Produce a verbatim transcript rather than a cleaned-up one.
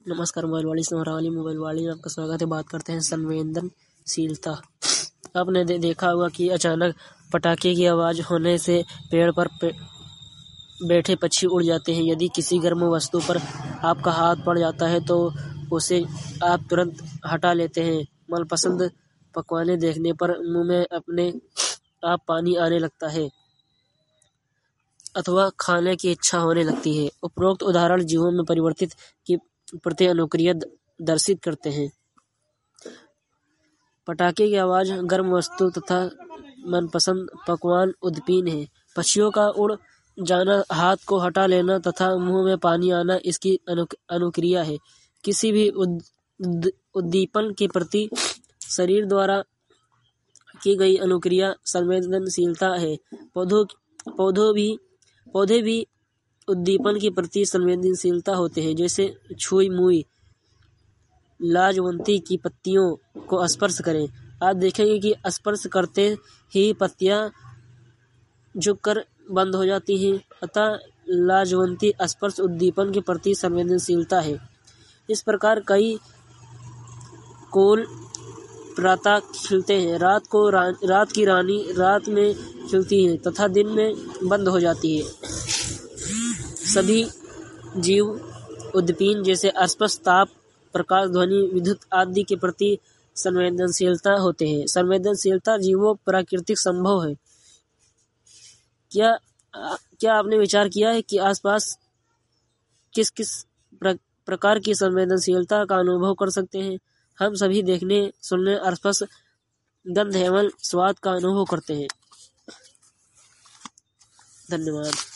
नमस्कार मोबाइल वाली वाली मोबाइल वाली में आपका स्वागत है। बात करते हैं संवेदनशीलता। आपने दे, देखा होगा कि अचानक पटाखे की आवाज़ होने से पेड़ पर पे, बैठे पक्षी उड़ जाते हैं। यदि किसी गर्म वस्तु पर आपका हाथ पड़ जाता है तो उसे आप तुरंत हटा लेते हैं। मनपसंद पकवाने देखने पर मुंह में अपने आप पानी आने लगता है अथवा खाने की इच्छा होने लगती है। उपरोक्त उदाहरण जीवों में परिवर्तित की प्रति अनुक्रिया दर्शित करते हैं। पटाखे की आवाज़ गर्म वस्तु तथा मनपसंद पकवान उद्दीपन है। पक्षियों का उड़ जाना, हाथ को हटा लेना तथा मुंह में पानी आना इसकी अनु, अनुक्रिया है। किसी भी उद्दीपन के प्रति शरीर द्वारा की गई अनुक्रिया संवेदनशीलता है। पौधों पौधों भी पौधे भी उद्दीपन के प्रति संवेदनशीलता होते हैं। जैसे छुई मुई लाजवंती की पत्तियों को स्पर्श करें। आप देखेंगे कि स्पर्श करते ही पत्तियां झुककर बंद हो जाती हैं। अतः लाजवंती स्पर्श उद्दीपन के प्रति संवेदनशीलता है। इस प्रकार कई कोल प्रातः खिलते हैं। रात को रा, रात की रानी रात में खिलती है तथा दिन में बंद हो जाती है। सभी जीव उद्दीपन जैसे स्पर्श, ताप, प्रकाश, ध्वनि, विद्युत आदि के प्रति संवेदनशीलता होते हैं। संवेदनशीलता जीवों प्राकृतिक संभव है। क्या क्या आपने विचार किया है कि आसपास किस किस प्र, प्रकार की संवेदनशीलता का अनुभव कर सकते हैं? हम सभी देखने, सुनने, स्पर्श, गंध एवं स्वाद का अनुभव करते हैं। धन्यवाद।